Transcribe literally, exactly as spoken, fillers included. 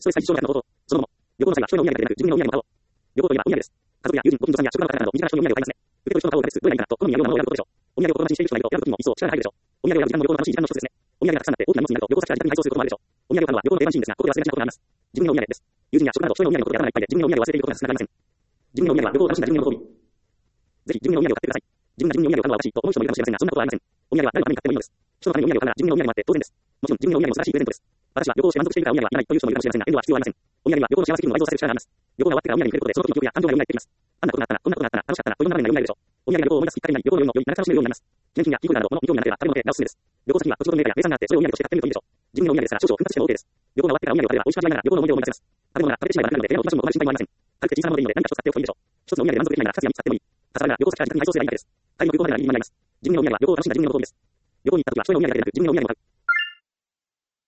ストレス解消の方法、そのもの。旅行の際は人へのお土産だけでなく、自分へのお土産も買おう。旅行といえばお土産です。家族や友人、ご近所さんや職場の方など、身近な人にお土産を買いますね。受け取る人の顔を隠す、どれがいいかなと、好みや量のものを選ぶことでしょう。お土産を心待ちにしている人がいると、選ぶ時も一層力が入るでしょう。お土産を選ぶ時間も旅行の楽しい時間の一つですね。お土産がたくさんあって大きな荷物になると、旅行先から自宅に配送することもあるでしょう。お土産を買うのは旅行の定番シーンですが、ここで忘れがちなことがあります。自分のお土産です。友人や職場など人のお土産のことで頭がいっぱいで、自分のお土産を忘れていることが少なくありません。自分のお土産は旅行を楽しんだ自分のご褒美。ぜひ自分のお土産を買ってください。自分が自分のお土産を買うのは私と思う人もいるかもしれませんが、そんなことはありません。お土産は誰のために買ってもいいのです。人のためにお土産を買うなら自分のお土産もあって当然です。もちろん自分のお土産も素晴らしいプレゼントです。私は旅行をして満足しているからお土産はいらないという人もいるかもしれませんが、遠慮は必要ありません。お土産は旅行の幸せ気分を倍増させる力があります。旅行が終わってからお土産に触れることで、その時の記憶や感情が蘇ってきます。あんなことがあったな、こんなことがあったな、楽しかったな、といろんな場面が蘇るでしょう。お土産は旅行を思い出すきっかけになり、旅行のよりもより長く楽しめるようになります。記念品やキーホルダーなど物に興味がなければ食べ物で直すすめです。旅行先には土地のメーカーや名産があって、それをお土産として買ってみるといいでしょう。自分のお土産ですから少々奮発しても OK です。旅行が終わってからお土産を買えば美味しく味わいながら旅行の思い出を思い出せます。食べ物が食べてしまえば楽なので、手間をかけるのもお金心配もありません。軽くて小さなものでいいので何か一つ買っておくといいでしょう。一つのお土産で満足できないなら二つや三つ買ってもいい。かさばらなら旅行先から自宅に配送すればいいだけです。帰りの空港までならいいになります。自分のお土産は旅行を楽しんだ自分のご褒美です。旅行に行った時は人のお土産だけでなく自分のお土産も買う。